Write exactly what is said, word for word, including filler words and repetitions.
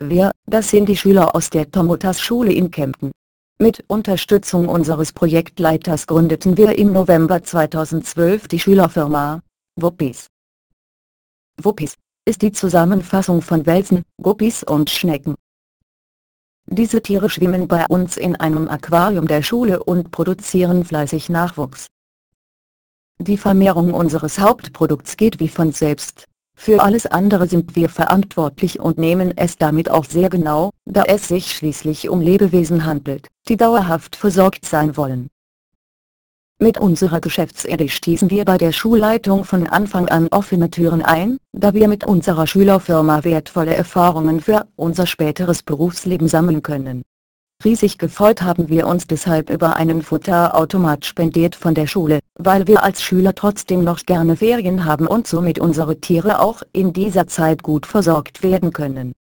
Wir, das sind die Schüler aus der Tomotas-Schule in Kempten. Mit Unterstützung unseres Projektleiters gründeten wir im November zweitausendzwölf die Schülerfirma Wuppis. Wuppis ist die Zusammenfassung von Welsen, Guppies und Schnecken. Diese Tiere schwimmen bei uns in einem Aquarium der Schule und produzieren fleißig Nachwuchs. Die Vermehrung unseres Hauptprodukts geht wie von selbst. Für alles andere sind wir verantwortlich und nehmen es damit auch sehr genau, da es sich schließlich um Lebewesen handelt, die dauerhaft versorgt sein wollen. Mit unserer Geschäftsidee stießen wir bei der Schulleitung von Anfang an offene Türen ein, da wir mit unserer Schülerfirma wertvolle Erfahrungen für unser späteres Berufsleben sammeln können. Riesig gefreut haben wir uns deshalb über einen Futterautomat spendiert von der Schule, weil wir als Schüler trotzdem noch gerne Ferien haben und somit unsere Tiere auch in dieser Zeit gut versorgt werden können.